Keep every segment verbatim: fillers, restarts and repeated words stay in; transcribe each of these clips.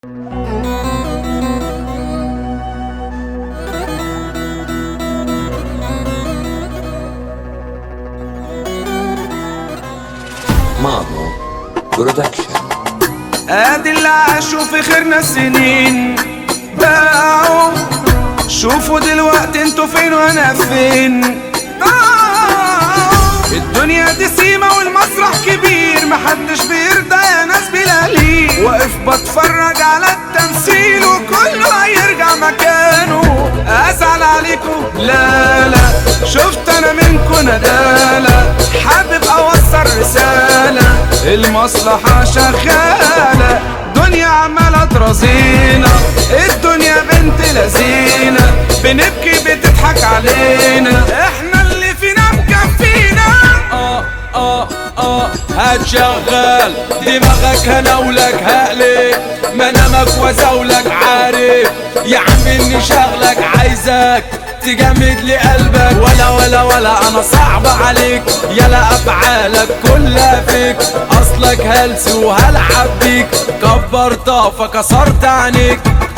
مامو برودكشن. ادي اللي عاشوا في خيرنا السنين باعوا، شوفوا دلوقتي انتوا فين وانا فين. الدنيا دي سيمة والمسرح كبير، محدش بيرضى يا ناس بالقليل. واقف بتفرج على التمثيل وكله هيرجع مكانه. ازعل عليكم؟ لا لا، شفت انا منكم ندالة، حابب اوصل رسالة. المصلحة شغالة، دنيا عمالة ترازينا. الدنيا بنت لذينة، بنبكي بتضحك علينا. احنا اللي فينا مكفينا. اه اه اه هتشغل دماغك هنولك هقلك منامك وزولك، عارف يا عم اني شغلك عايزك تجمد لي قلبك. ولا ولا ولا انا صعب عليك، يلا افعالك كلها فيك. اصلك هلس وهلعب بيك، كبرتها فكسرت عينيك.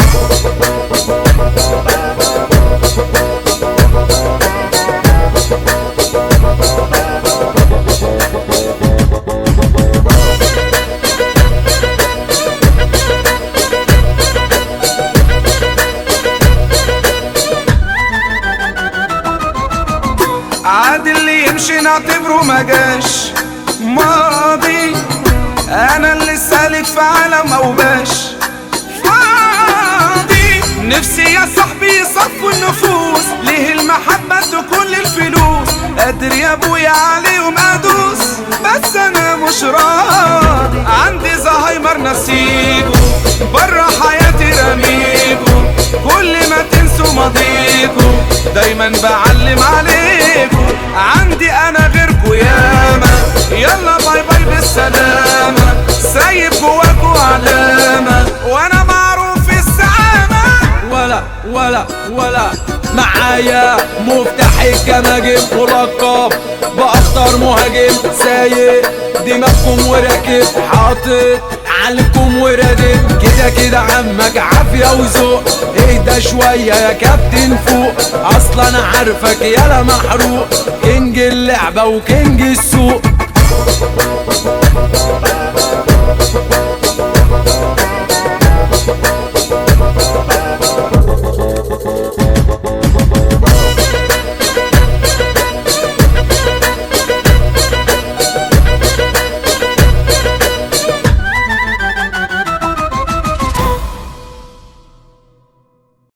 عاد اللي يمشي نعتبره مجاش ماضي. انا اللي سالك في عالم اوباش فاضي. نفسي يا صاحبي يصفوا النفوس، ليه المحبة كل الفلوس. قادر يا ابويا عليهم ادوس، بس انا مش راضي. عندي زهايمر نسيبه، برا حياتي رميكو. كل ما تنسوا ماضيكو، دايما بعلم عليكو. عندي انا غيركو ياما، يلا باي باي بالسلامة. سايب جواكو علامة، وانا معروف السعامة. ولا ولا ولا معايا مفتاح الجماجم ملقب باخطر مهاجم. سايق دماغكم وراكب، حاطط عليكم وردت. كده كده عمك عافية وذوق، اهدى شوية يا كابتن فوق. اصلا انا عارفك يالا محروق، كينج اللعبة وكينج السوق.